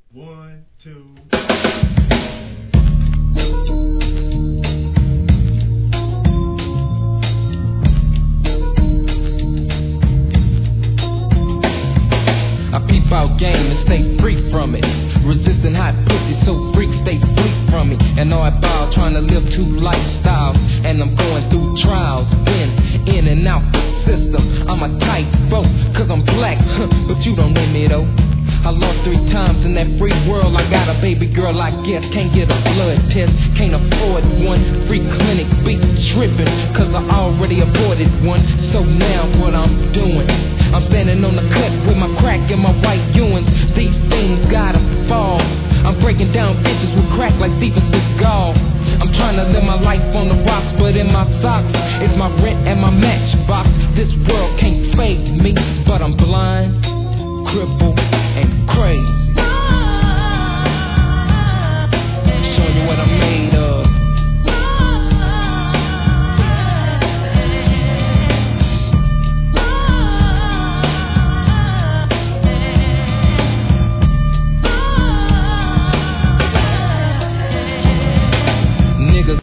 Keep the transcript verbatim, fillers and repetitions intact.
One, two. I peep out game and stay free from it. Resisting hot pussy, so freaks stay free from me. And all that ball trying to live two lifestyles. And I'm going through trials, been in and out the system. I'm a tight boat, cause I'm black, but you don't know me though. I lost three times in that free world. I got a baby girl, I guess. Can't get a blood test, can't afford one. Free clinic, be tripping, cause I already aborted one. So now what I'm doing, I'm standing on the cut with my crack and my white Ewins. These things gotta fall. I'm breaking down bitches with crack like Steven Seagal. I'm trying to live my life on the rocks, but in my socks it's my rent and my matchbox. This world can't fade me, but I'm blind, crippled,